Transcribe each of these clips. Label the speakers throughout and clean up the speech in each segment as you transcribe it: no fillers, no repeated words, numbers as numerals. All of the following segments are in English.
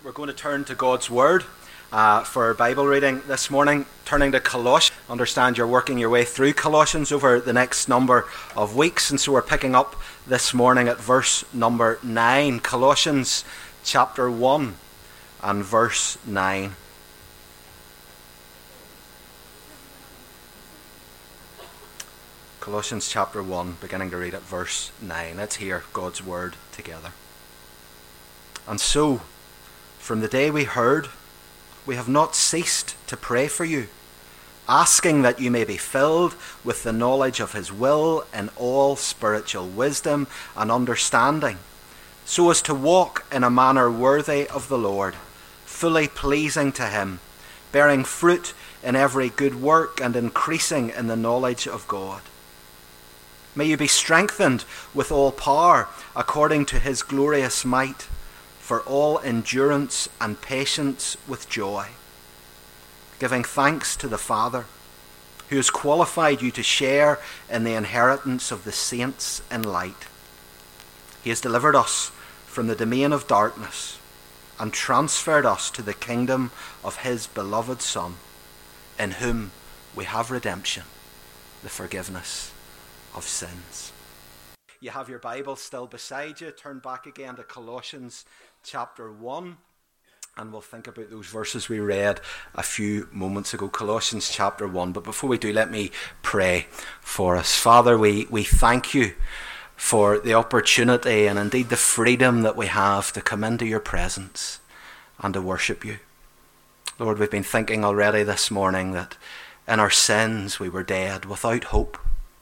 Speaker 1: We're going to turn to God's Word for our Bible reading this morning, turning to Colossians. Understand you're working your way through Colossians over the next number of weeks, and so we're picking up this morning at verse number 9, Colossians chapter 1 and verse 9. Colossians chapter 1, beginning to read at verse 9. Let's hear God's Word together. And so, from the day we heard, we have not ceased to pray for you, asking that you may be filled with the knowledge of His will in all spiritual wisdom and understanding, so as to walk in a manner worthy of the Lord, fully pleasing to Him, bearing fruit in every good work and increasing in the knowledge of God. May you be strengthened with all power according to His glorious might, for all endurance and patience with joy, giving thanks to the Father, who has qualified you to share in the inheritance of the saints in light. He has delivered us from the domain of darkness and transferred us to the kingdom of His beloved Son, in whom we have redemption, the forgiveness of sins. You have your Bible still beside you. Turn back again to Colossians chapter 1, and we'll think about those verses we read a few moments ago. Colossians chapter 1. But before we do, let me pray for us. Father, we thank you for the opportunity and indeed the freedom that we have to come into your presence and to worship you. Lord, we've been thinking already this morning that in our sins we were dead, without hope,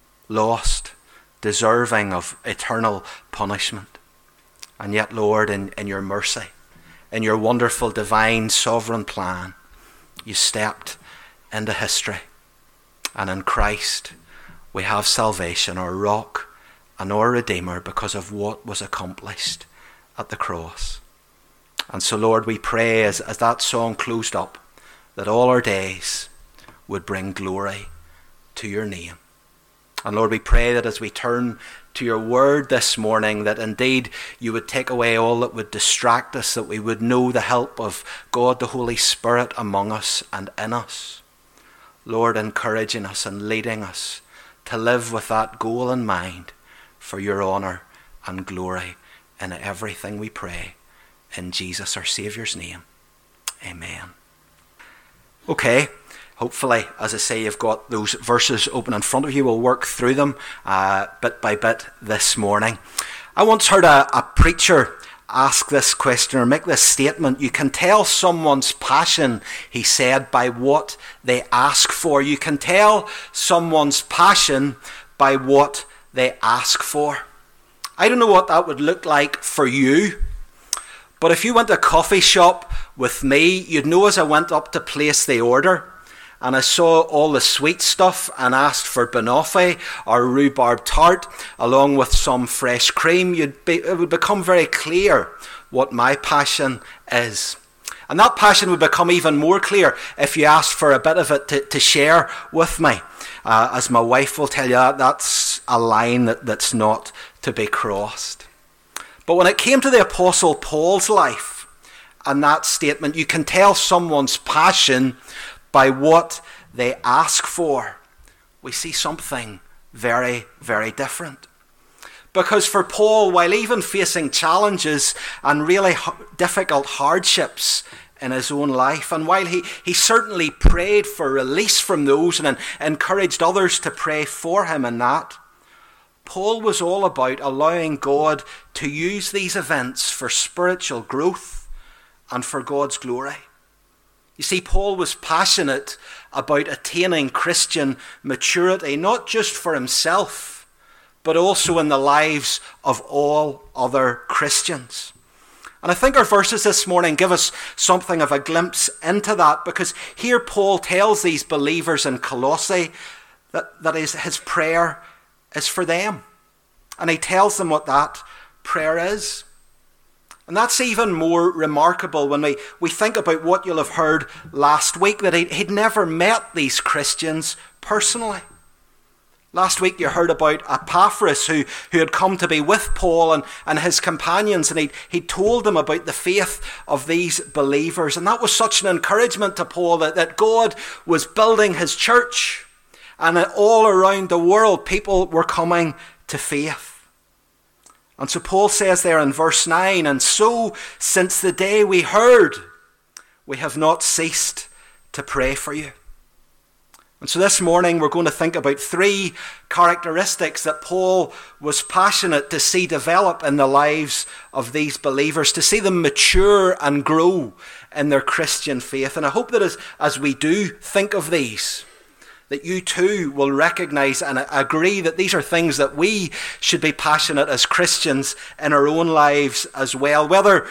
Speaker 1: lost, deserving of eternal punishment. And yet, Lord, in your mercy, in your wonderful, divine, sovereign plan, you stepped into history. And in Christ, we have salvation, our rock and our Redeemer, because of what was accomplished at the cross. And so, Lord, we pray as that song closed up, that all our days would bring glory to your name. And Lord, we pray that as we turn to your word this morning, that indeed you would take away all that would distract us, that we would know the help of God, the Holy Spirit, among us and in us. Lord, encouraging us and leading us to live with that goal in mind for your honour and glory in everything we pray. In Jesus, our Saviour's name. Amen. Okay. Hopefully, as I say, you've got those verses open in front of you. We'll work through them bit by bit this morning. I once heard a preacher ask this question or make this statement. You can tell someone's passion, he said, by what they ask for. You can tell someone's passion by what they ask for. I don't know what that would look like for you, but if you went to a coffee shop with me, you'd know as I went up to place the order, and I saw all the sweet stuff and asked for banoffee or rhubarb tart along with some fresh cream, it would become very clear what my passion is. And that passion would become even more clear if you asked for a bit of it to share with me. As my wife will tell you, that's a line that's not to be crossed. But when it came to the Apostle Paul's life and that statement, you can tell someone's passion by what they ask for, we see something very, very different. Because for Paul, while even facing challenges and really difficult hardships in his own life, and while he certainly prayed for release from those and encouraged others to pray for him in that, Paul was all about allowing God to use these events for spiritual growth and for God's glory. You see, Paul was passionate about attaining Christian maturity, not just for himself, but also in the lives of all other Christians. And I think our verses this morning give us something of a glimpse into that, because here Paul tells these believers in Colossae that his prayer is for them. And he tells them what that prayer is. And that's even more remarkable when we think about what you'll have heard last week, that he'd never met these Christians personally. Last week you heard about Epaphras who had come to be with Paul and his companions, and he told them about the faith of these believers. And that was such an encouragement to Paul that God was building his church, and that all around the world people were coming to faith. And so Paul says there in verse 9, and so since the day we heard, we have not ceased to pray for you. And so this morning we're going to think about 3 characteristics that Paul was passionate to see develop in the lives of these believers, to see them mature and grow in their Christian faith. And I hope that as we do think of these, that you too will recognize and agree that these are things that we should be passionate as Christians in our own lives as well. Whether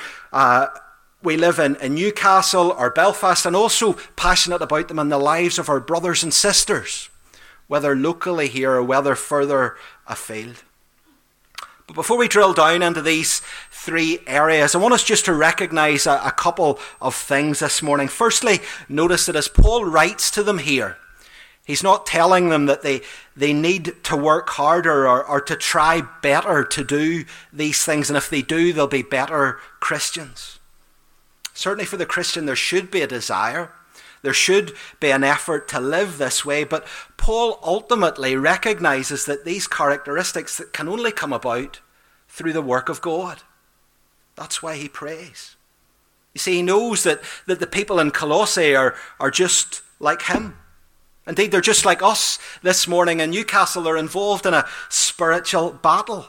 Speaker 1: we live in Newcastle or Belfast, and also passionate about them in the lives of our brothers and sisters, whether locally here or whether further afield. But before we drill down into these 3 areas, I want us just to recognize a couple of things this morning. Firstly, notice that as Paul writes to them here, he's not telling them that they need to work harder or to try better to do these things, and if they do, they'll be better Christians. Certainly for the Christian, there should be a desire. There should be an effort to live this way. But Paul ultimately recognizes that these characteristics that can only come about through the work of God. That's why he prays. You see, he knows that the people in Colossae are just like him. Indeed, they're just like us this morning in Newcastle. They're involved in a spiritual battle.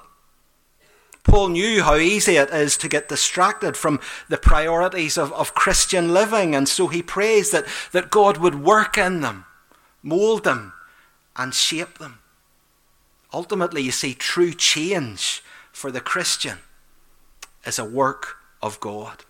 Speaker 1: Paul knew how easy it is to get distracted from the priorities of Christian living, and so he prays that God would work in them, mold them, and shape them. Ultimately, you see, true change for the Christian is a work of God.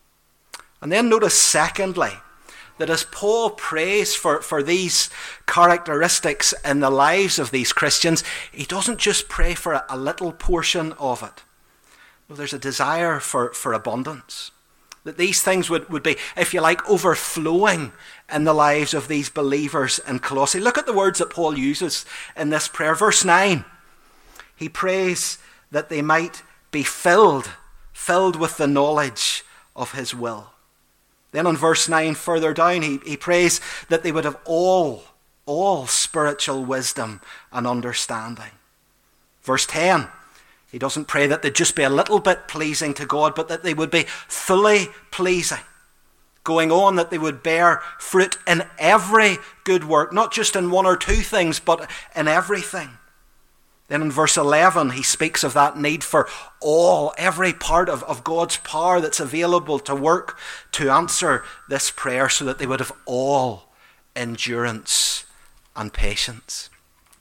Speaker 1: And then notice, secondly, that as Paul prays for these characteristics in the lives of these Christians, he doesn't just pray for a little portion of it. No, there's a desire for abundance. That these things would be, if you like, overflowing in the lives of these believers in Colossae. Look at the words that Paul uses in this prayer. Verse 9, he prays that they might be filled with the knowledge of his will. Then on verse 9 further down, he prays that they would have all spiritual wisdom and understanding. Verse 10, he doesn't pray that they'd just be a little bit pleasing to God, but that they would be fully pleasing. Going on, that they would bear fruit in every good work, not just in 1 or 2 things, but in everything. Then in verse 11, he speaks of that need for every part of God's power that's available to work to answer this prayer, so that they would have all endurance and patience.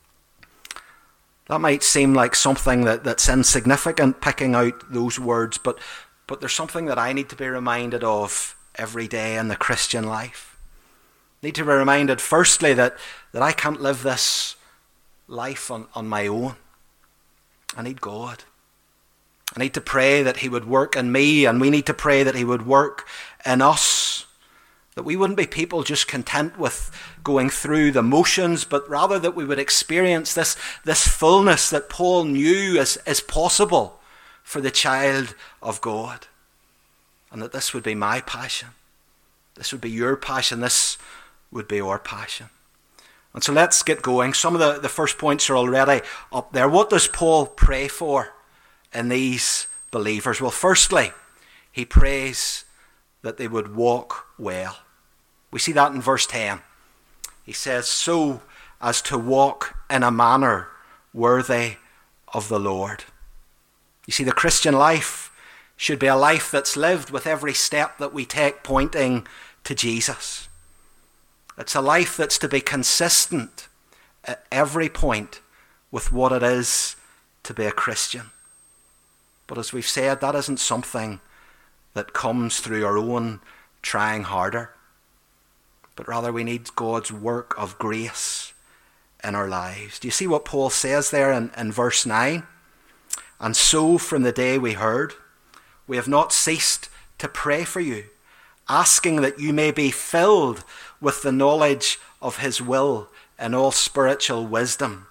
Speaker 1: That might seem like something that's insignificant, picking out those words, but there's something that I need to be reminded of every day in the Christian life. I need to be reminded, firstly, that I can't live this life on my own. I need God. I need to pray that he would work in me, and we need to pray that he would work in us. That we wouldn't be people just content with going through the motions, but rather that we would experience this fullness that Paul knew is possible for the child of God. And that this would be my passion. This would be your passion. This would be our passion. And so let's get going. Some of the first points are already up there. What does Paul pray for in these believers? Well, firstly, he prays that they would walk well. We see that in verse 10. He says, so as to walk in a manner worthy of the Lord. You see, the Christian life should be a life that's lived with every step that we take pointing to Jesus. It's a life that's to be consistent at every point with what it is to be a Christian. But as we've said, that isn't something that comes through our own trying harder. But rather we need God's work of grace in our lives. Do you see what Paul says there in verse 9? And so from the day we heard, we have not ceased to pray for you, asking that you may be filled with the knowledge of his will and all spiritual wisdom,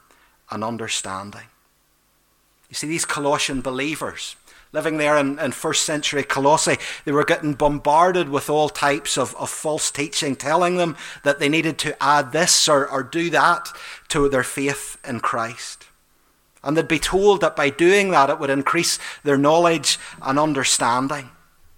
Speaker 1: and understanding. You see, these Colossian believers, living there in first century Colossae, they were getting bombarded with all types of false teaching, telling them that they needed to add this or do that to their faith in Christ. And they'd be told that by doing that it would increase their knowledge and understanding.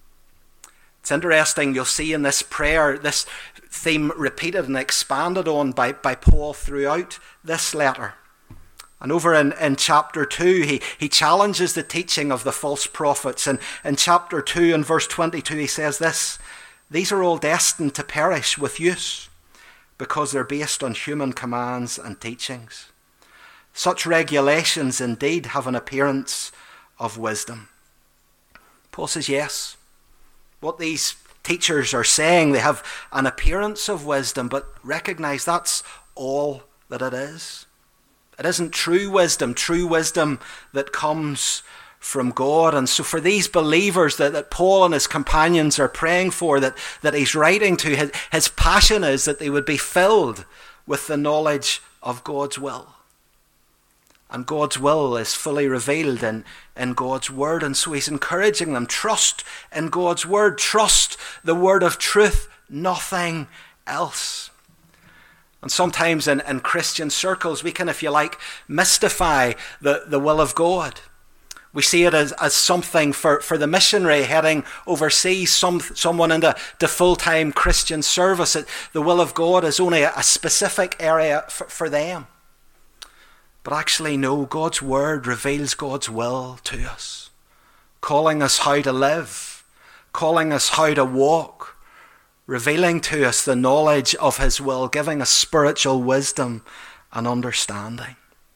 Speaker 1: It's interesting, you'll see in this prayer, this theme repeated and expanded on by Paul throughout this letter. And over in chapter 2, he challenges the teaching of the false prophets. And in chapter 2 and verse 22, he says this: "These are all destined to perish with use, because they're based on human commands and teachings. Such regulations indeed have an appearance of wisdom." Paul says, yes, what these teachers are saying, they have an appearance of wisdom, but recognize that's all that it is. It isn't true wisdom that comes from God. And so for these believers that Paul and his companions are praying for, that he's writing to, his passion is that they would be filled with the knowledge of God's will. And God's will is fully revealed in God's word. And so he's encouraging them, trust in God's word, trust the word of truth, nothing else. And sometimes in Christian circles, we can, if you like, mystify the will of God. We see it as something for the missionary heading overseas, someone into full-time Christian service. The will of God is only a specific area for them. But actually, no, God's word reveals God's will to us, calling us how to live, calling us how to walk, revealing to us the knowledge of his will, giving us spiritual wisdom and understanding.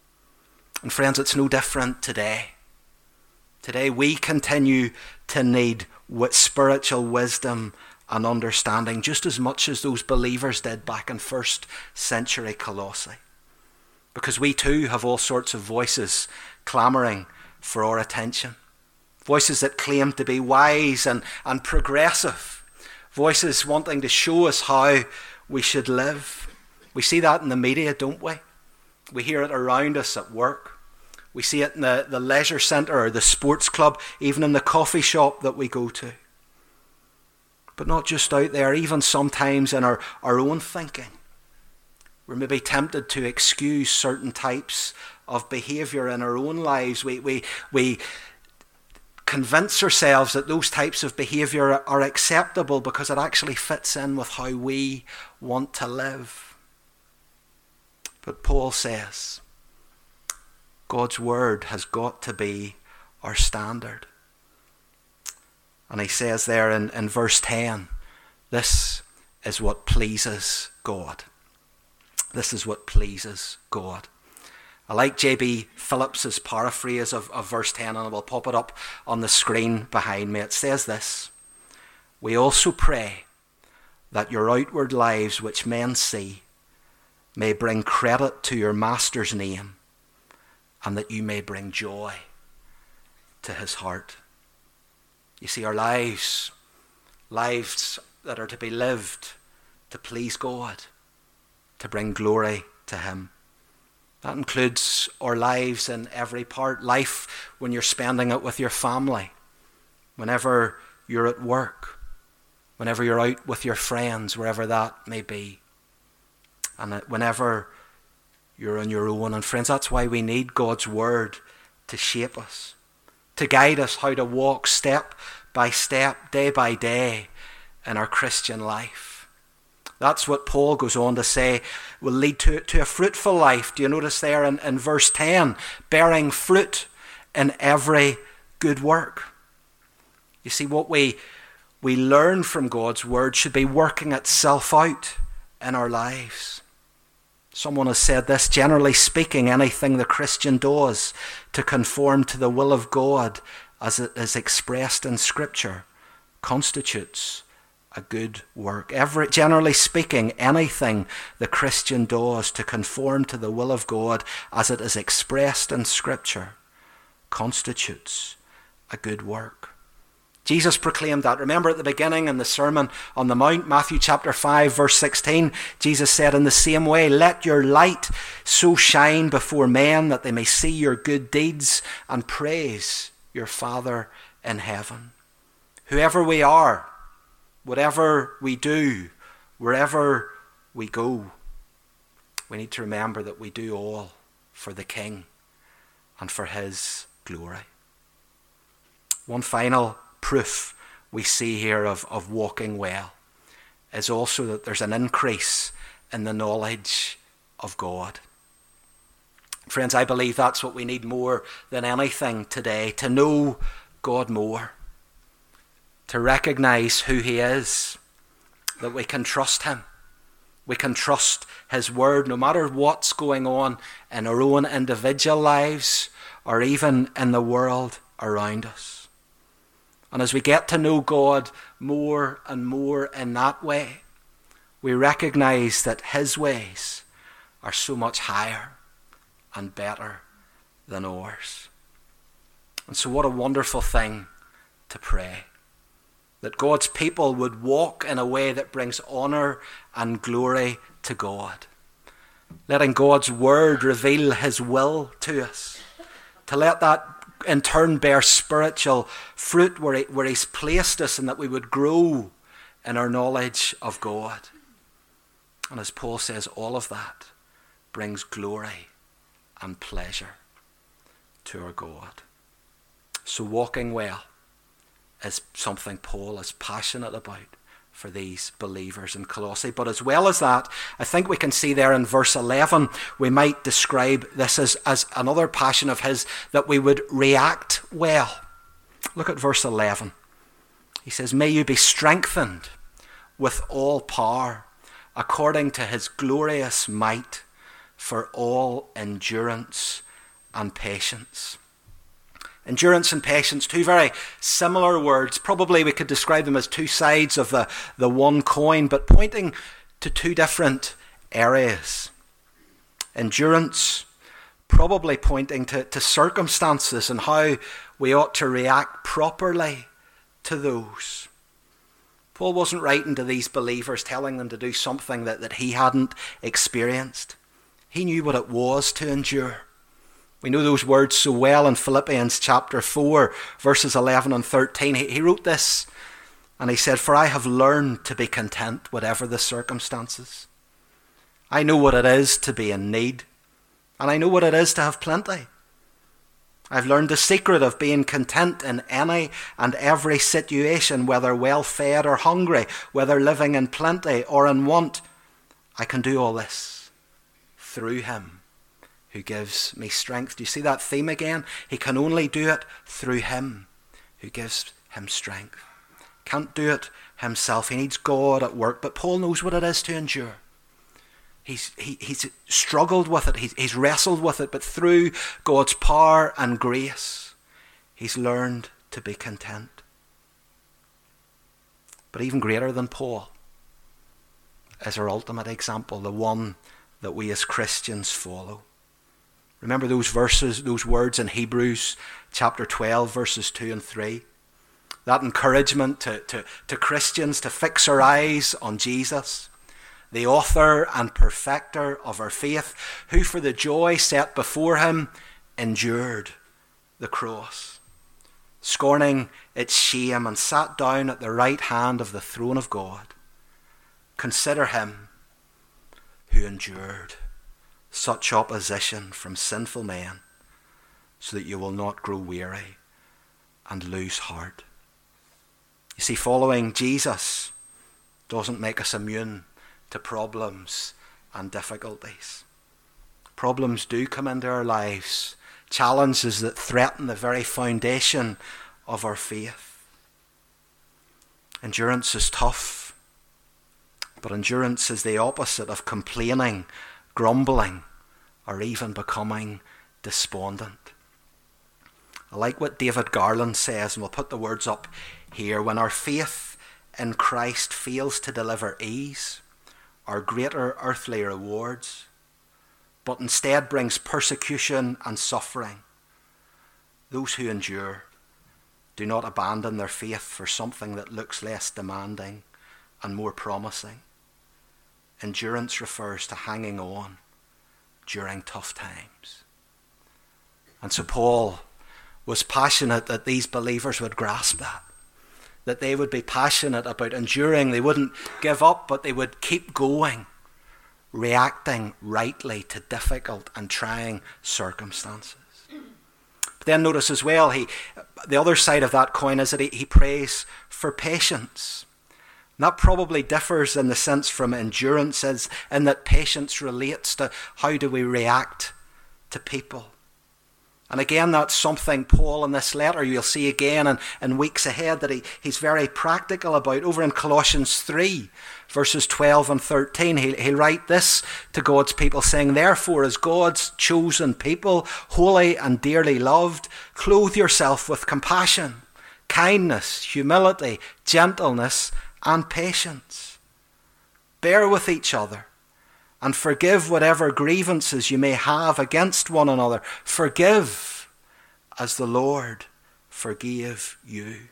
Speaker 1: And friends, it's no different today. Today we continue to need spiritual wisdom and understanding just as much as those believers did back in first century Colossae. Because we too have all sorts of voices clamoring for our attention. Voices that claim to be wise and progressive. Voices wanting to show us how we should live. We see that in the media, don't we? We hear it around us at work. We see it in the leisure centre or the sports club, even in the coffee shop that we go to. But not just out there, even sometimes in our own thinking. We're maybe tempted to excuse certain types of behaviour in our own lives. We convince ourselves that those types of behaviour are acceptable because it actually fits in with how we want to live. But Paul says, God's word has got to be our standard. And he says there in verse 10, this is what pleases God. This is what pleases God. I like J.B. Phillips's paraphrase of verse 10, and I will pop it up on the screen behind me. It says this: "We also pray that your outward lives, which men see, may bring credit to your Master's name, and that you may bring joy to his heart." You see, our lives that are to be lived to please God, to bring glory to him. That includes our lives in every part. Life when you're spending it with your family, whenever you're at work, whenever you're out with your friends, wherever that may be, and whenever you're on your own. And friends, that's why we need God's word to shape us, to guide us how to walk step by step, day by day in our Christian life. That's what Paul goes on to say will lead to a fruitful life. Do you notice there in verse 10, bearing fruit in every good work? You see, what we learn from God's word should be working itself out in our lives. Someone has said this: generally speaking, anything the Christian does to conform to the will of God as it is expressed in Scripture constitutes a good work. Generally speaking, anything the Christian does to conform to the will of God as it is expressed in Scripture constitutes a good work. Jesus proclaimed that. Remember at the beginning in the Sermon on the Mount, Matthew chapter 5, verse 16, Jesus said, in the same way, let your light so shine before men that they may see your good deeds and praise your Father in heaven. Whoever we are, whatever we do, wherever we go, we need to remember that we do all for the King and for his glory. One final proof we see here of walking well is also that there's an increase in the knowledge of God. Friends, I believe that's what we need more than anything today, to know God more, to recognize who he is, that we can trust him. We can trust his word no matter what's going on in our own individual lives or even in the world around us. And as we get to know God more and more in that way, we recognize that his ways are so much higher and better than ours. And so what a wonderful thing to pray, that God's people would walk in a way that brings honor and glory to God, letting God's word reveal his will to us, to let that in turn bear spiritual fruit where he's placed us, and that we would grow in our knowledge of God. And as Paul says, all of that brings glory and pleasure to our God. So walking well is something Paul is passionate about for these believers in Colossae. But as well as that, I think we can see there in verse 11, we might describe this as another passion of his, that we would react well. Look at verse 11. He says, may you be strengthened with all power according to his glorious might for all endurance and patience. Endurance and patience, two very similar words. Probably we could describe them as two sides of the one coin, but pointing to two different areas. Endurance, probably pointing to circumstances and how we ought to react properly to those. Paul wasn't writing to these believers telling them to do something that he hadn't experienced. He knew what it was to endure. We know those words so well in Philippians chapter 4, verses 11 and 13. He wrote this, and he said, for I have learned to be content, whatever the circumstances. I know what it is to be in need, and I know what it is to have plenty. I've learned the secret of being content in any and every situation, whether well-fed or hungry, whether living in plenty or in want. I can do all this through him who gives me strength. Do you see that theme again? He can only do it through him who gives him strength. Can't do it himself. He needs God at work. But Paul knows what it is to endure. He's struggled with it. He's wrestled with it. But through God's power and grace, he's learned to be content. But even greater than Paul is our ultimate example, the one that we as Christians follow. Remember those verses, those words in Hebrews chapter 12, verses 2 and 3. That encouragement to Christians to fix our eyes on Jesus, the author and perfecter of our faith, who for the joy set before him endured the cross, scorning its shame, and sat down at the right hand of the throne of God. Consider him who endured such opposition from sinful men, so that you will not grow weary and lose heart. You see, following Jesus doesn't make us immune to problems and difficulties. Problems do come into our lives, challenges that threaten the very foundation of our faith. Endurance is tough, but endurance is the opposite of complaining, grumbling, or even becoming despondent. I like what David Garland says, and we'll put the words up here. When our faith in Christ fails to deliver ease or greater earthly rewards, but instead brings persecution and suffering, those who endure do not abandon their faith for something that looks less demanding and more promising. Endurance refers to hanging on during tough times. And so Paul was passionate that these believers would grasp that they would be passionate about enduring. They wouldn't give up, but they would keep going, reacting rightly to difficult and trying circumstances. But then notice as well, the other side of that coin is that he prays for patience. And that probably differs in the sense from endurance, is in that patience relates to how do we react to people. And again, that's something Paul in this letter you'll see again in weeks ahead that he's very practical about. Over in Colossians 3, verses 12 and 13, he'll write this to God's people, saying, "Therefore, as God's chosen people, holy and dearly loved, clothe yourself with compassion, kindness, humility, gentleness, and patience. Bear with each other and forgive whatever grievances you may have against one another. Forgive as the Lord forgave you."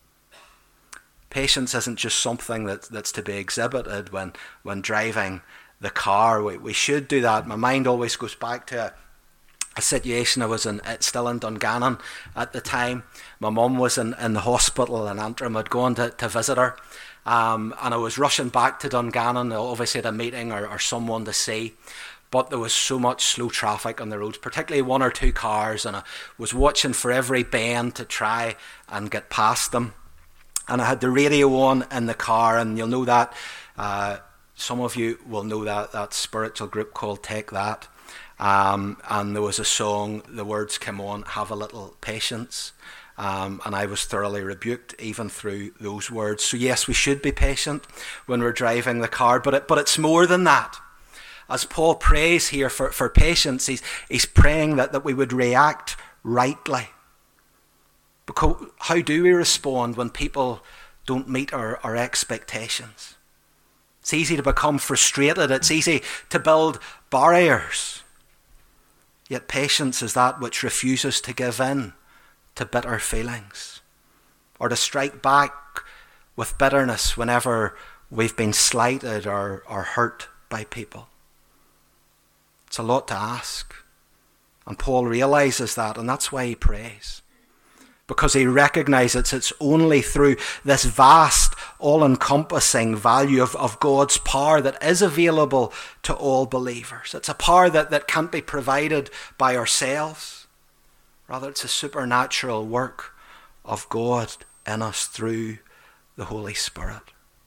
Speaker 1: Patience isn't just something that's to be exhibited when driving the car. We should do that. My mind always goes back to a situation. I was still in Dungannon at the time. My mum was in the hospital in Antrim. I'd gone to visit her. And I was rushing back to Dungannon. I obviously had a meeting or someone to see. But there was so much slow traffic on the roads, particularly one or two cars. And I was watching for every bend to try and get past them. And I had the radio on in the car. And you'll know that. Some of you will know that spiritual group called Take That. And there was a song, the words came on, "Have a little patience." And I was thoroughly rebuked even through those words. So yes, we should be patient when we're driving the car, but it's more than that. As Paul prays here for patience, he's praying that we would react rightly. Because how do we respond when people don't meet our expectations? It's easy to become frustrated. It's easy to build barriers. Yet patience is that which refuses to give in to bitter feelings, or to strike back with bitterness whenever we've been slighted or hurt by people. It's a lot to ask. And Paul realizes that, and that's why he prays. Because he recognizes it's only through this vast, all-encompassing value of God's power that is available to all believers. It's a power that can't be provided by ourselves. Rather, it's a supernatural work of God in us through the Holy Spirit.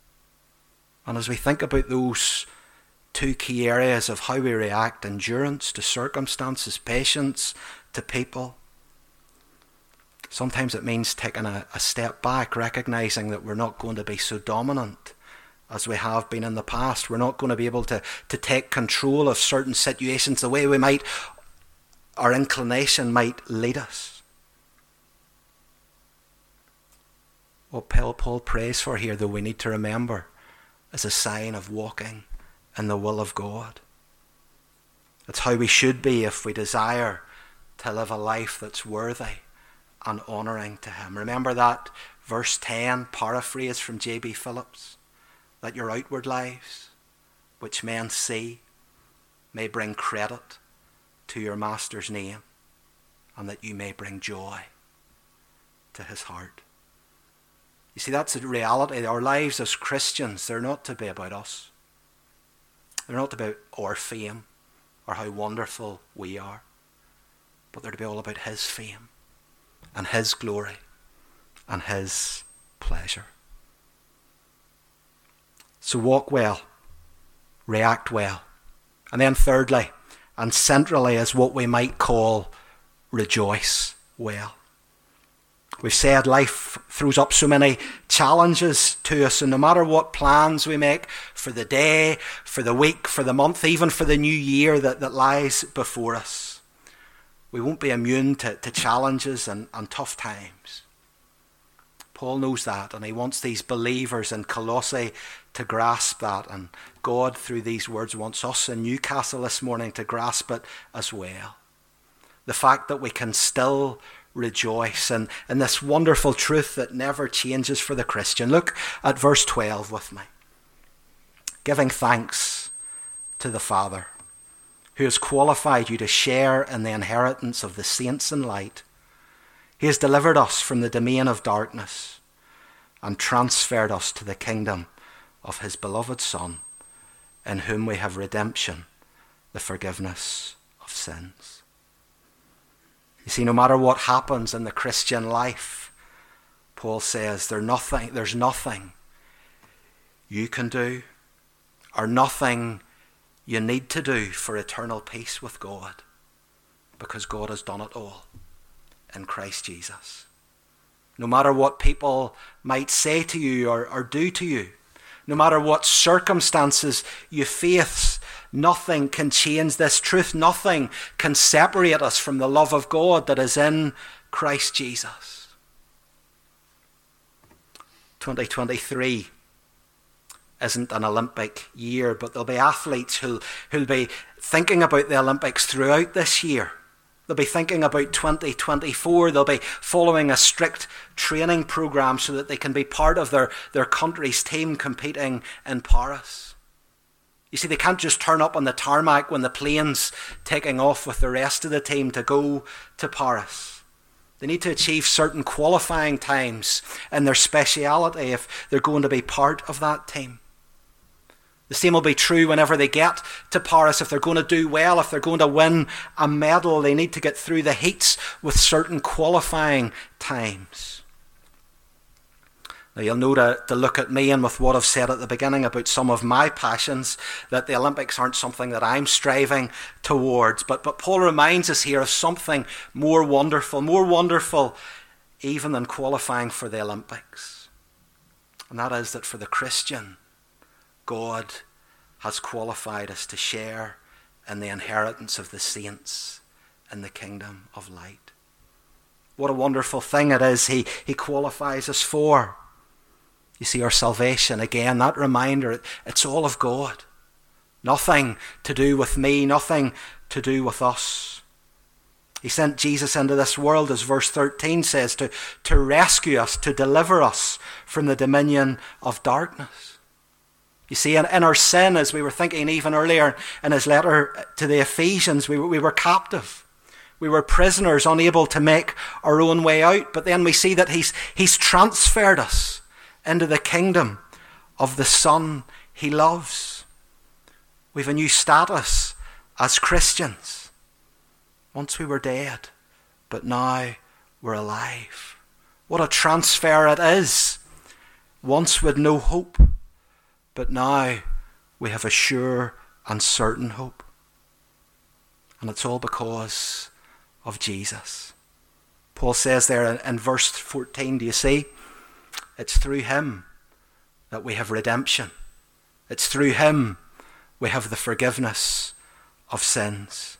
Speaker 1: And as we think about those two key areas of how we react, endurance to circumstances, patience to people, sometimes it means taking a step back, recognizing that we're not going to be so dominant as we have been in the past. We're not going to be able to take control of certain situations the way our inclination might lead us. What Paul prays for here, though, we need to remember, is a sign of walking in the will of God. It's how we should be if we desire to live a life that's worthy and honouring to him. Remember that verse 10 paraphrase from J.B. Phillips, that your outward lives, which men see, may bring credit to your master's name, and that you may bring joy to his heart. You see, that's the reality. Our lives as Christians, they're not to be about us. They're not about our fame or how wonderful we are, but they're to be all about his fame and his glory and his pleasure. So walk well, react well, and then thirdly, and centrally, is what we might call rejoice well. We've said life throws up so many challenges to us, and no matter what plans we make for the day, for the week, for the month, even for the new year that lies before us, we won't be immune to challenges and tough times. Paul knows that, and he wants these believers in Colossae to grasp that. And God, through these words, wants us in Newcastle this morning to grasp it as well. The fact that we can still rejoice in this wonderful truth that never changes for the Christian. Look at verse 12 with me. Giving thanks to the Father, who has qualified you to share in the inheritance of the saints in light. He has delivered us from the domain of darkness and transferred us to the kingdom of his beloved Son, in whom we have redemption, the forgiveness of sins. You see, no matter what happens in the Christian life, Paul says there's nothing you can do or nothing you need to do for eternal peace with God, because God has done it all in Christ Jesus. No matter what people might say to you or do to you, no matter what circumstances you face, nothing can change this truth. Nothing can separate us from the love of God that is in Christ Jesus. 2023 isn't an Olympic year, but there'll be athletes who'll be thinking about the Olympics throughout this year. They'll be thinking about 2024. They'll be following a strict training program so that they can be part of their country's team competing in Paris. You see, they can't just turn up on the tarmac when the plane's taking off with the rest of the team to go to Paris. They need to achieve certain qualifying times in their speciality if they're going to be part of that team. The same will be true whenever they get to Paris. If they're going to do well, if they're going to win a medal, they need to get through the heats with certain qualifying times. Now, you'll know to look at me and with what I've said at the beginning about some of my passions, that the Olympics aren't something that I'm striving towards. But Paul reminds us here of something more wonderful even than qualifying for the Olympics. And that is that for the Christian, God has qualified us to share in the inheritance of the saints in the kingdom of light. What a wonderful thing it is he qualifies us for. You see, our salvation, again, that reminder, it's all of God. Nothing to do with me, nothing to do with us. He sent Jesus into this world, as verse 13 says, to rescue us, to deliver us from the dominion of darkness. You see, in our sin, as we were thinking even earlier in his letter to the Ephesians, we were captive. We were prisoners, unable to make our own way out. But then we see that he's transferred us into the kingdom of the Son he loves. We've a new status as Christians. Once we were dead, but now we're alive. What a transfer it is. Once with no hope, but now we have a sure and certain hope. And it's all because of Jesus. Paul says there in verse 14, do you see? It's through him that we have redemption. It's through him we have the forgiveness of sins.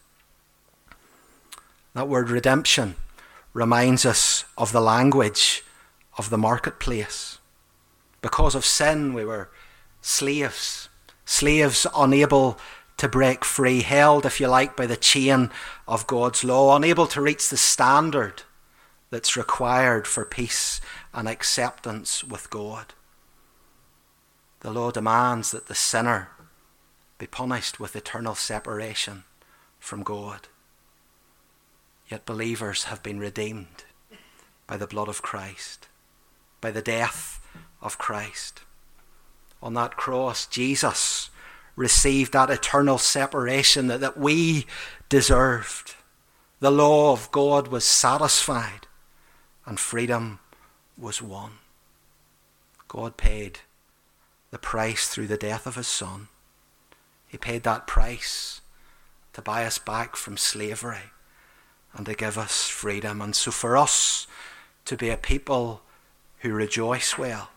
Speaker 1: That word redemption reminds us of the language of the marketplace. Because of sin, we were slaves unable to break free, held, if you like, by the chain of God's law, unable to reach the standard that's required for peace and acceptance with God. The law demands that the sinner be punished with eternal separation from God. Yet believers have been redeemed by the blood of Christ, by the death of Christ. On that cross, Jesus received that eternal separation that we deserved. The law of God was satisfied and freedom was won. God paid the price through the death of his Son. He paid that price to buy us back from slavery and to give us freedom. And so for us to be a people who rejoice well,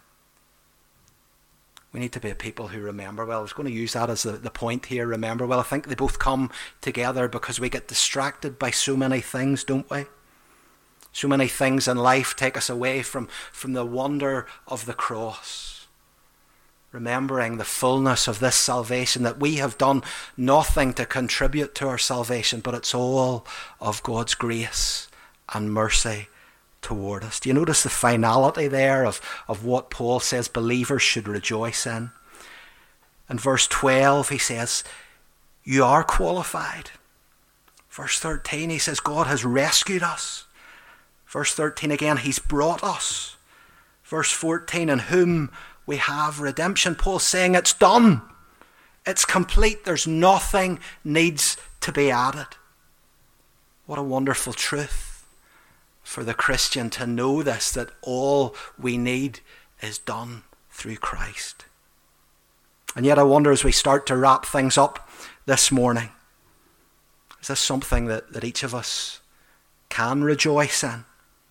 Speaker 1: we need to be a people who remember well. I was going to use that as the point here, remember well. I think they both come together because we get distracted by so many things, don't we? So many things in life take us away from the wonder of the cross. Remembering the fullness of this salvation, that we have done nothing to contribute to our salvation, but it's all of God's grace and mercy toward us. Do you notice the finality there of what Paul says believers should rejoice in? In verse 12 he says, you are qualified. Verse 13 he says, God has rescued us. Verse 13 again, he's brought us. Verse 14, in whom we have redemption. Paul's saying it's done. It's complete. There's nothing needs to be added. What a wonderful truth for the Christian to know this, that all we need is done through Christ. And yet I wonder, as we start to wrap things up this morning, is this something that each of us can rejoice in?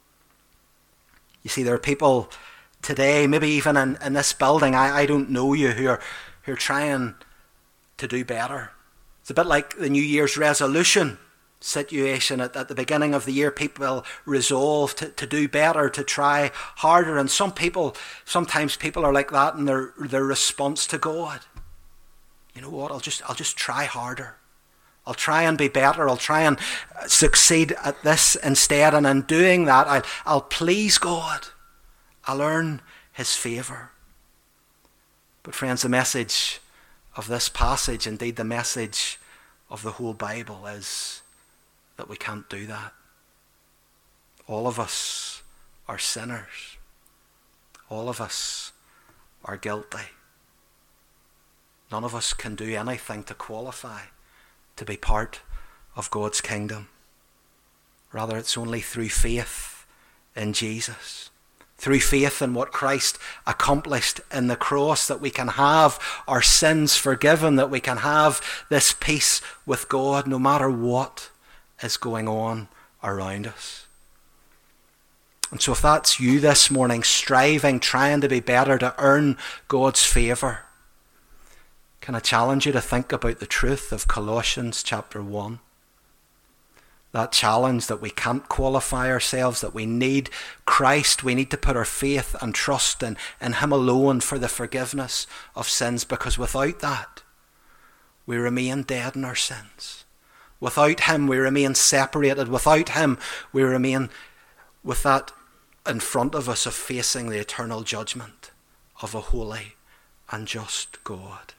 Speaker 1: You see, there are people today, maybe even in this building, I don't know you, who are trying to do better. It's a bit like the New Year's resolution situation. At the beginning of the year, people resolve to do better, to try harder. And sometimes people are like that in their response to God. You know what, I'll just try harder. I'll try and be better. I'll try and succeed at this instead. And in doing that, I'll please God. I'll earn his favour. But friends, the message of this passage, indeed the message of the whole Bible, is that we can't do that. All of us are sinners. All of us are guilty. None of us can do anything to qualify to be part of God's kingdom. Rather, it's only through faith in Jesus, through faith in what Christ accomplished in the cross, that we can have our sins forgiven, that we can have this peace with God no matter what is going on around us. And so if that's you this morning, striving, trying to be better, to earn God's favour, can I challenge you to think about the truth of Colossians chapter 1? That challenge that we can't qualify ourselves, that we need Christ, we need to put our faith and trust in him alone for the forgiveness of sins, because without that, we remain dead in our sins. Without him, we remain separated. Without him, we remain with that in front of us of facing the eternal judgment of a holy and just God.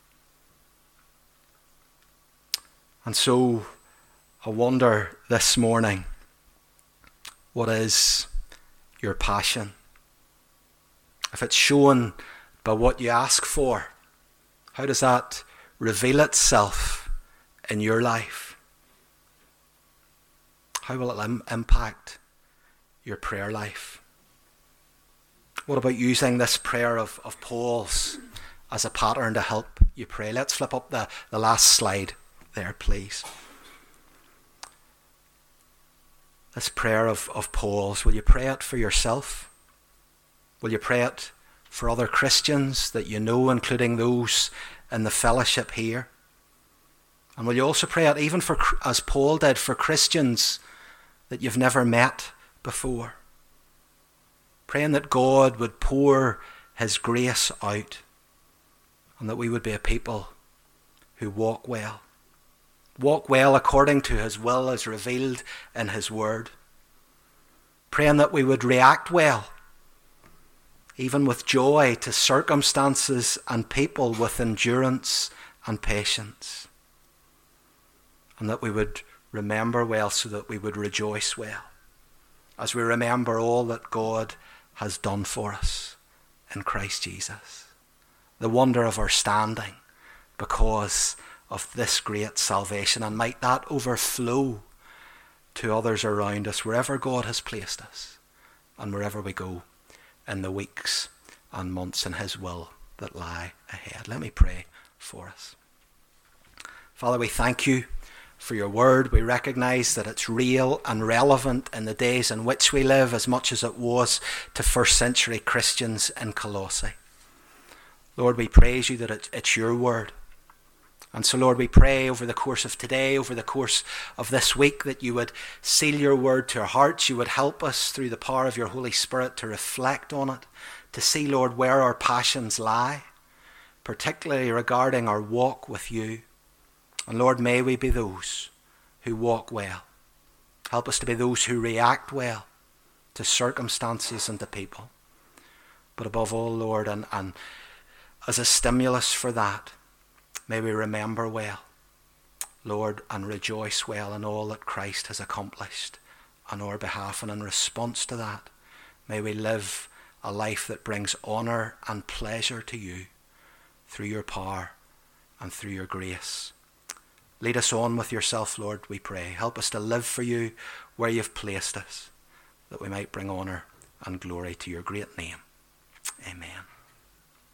Speaker 1: And so, I wonder this morning, what is your passion? If it's shown by what you ask for, how does that reveal itself in your life? How will it impact your prayer life? What about using this prayer of Paul's as a pattern to help you pray? Let's flip up the last slide there, please. This prayer of Paul's, will you pray it for yourself? Will you pray it for other Christians that you know, including those in the fellowship here? And will you also pray it even for, as Paul did, for Christians that you've never met before? Praying that God would pour his grace out, and that we would be a people who walk well according to his will as revealed in his word. Praying that we would react well, even with joy, to circumstances and people, with endurance and patience. And that we would remember well, so that we would rejoice well, as we remember all that God has done for us in Christ Jesus. The wonder of our standing because of this great salvation, and might that overflow to others around us, wherever God has placed us and wherever we go in the weeks and months in his will that lie ahead. Let me pray for us. Father, we thank you for your word. We recognize that it's real and relevant in the days in which we live, as much as it was to first century Christians in Colossae. Lord, we praise you that it's your word. And so, Lord, we pray over the course of today, over the course of this week, that you would seal your word to our hearts. You would help us through the power of your Holy Spirit to reflect on it, to see, Lord, where our passions lie, particularly regarding our walk with you. And Lord, may we be those who walk well, Help us to be those who react well to circumstances and to people. But above all, Lord, and as a stimulus for that, may we remember well, Lord, and rejoice well in all that Christ has accomplished on our behalf. And in response to that, may we live a life that brings honour and pleasure to you through your power and through your grace. Lead us on with yourself, Lord, we pray. Help us to live for you where you've placed us, that we might bring honour and glory to your great name. Amen.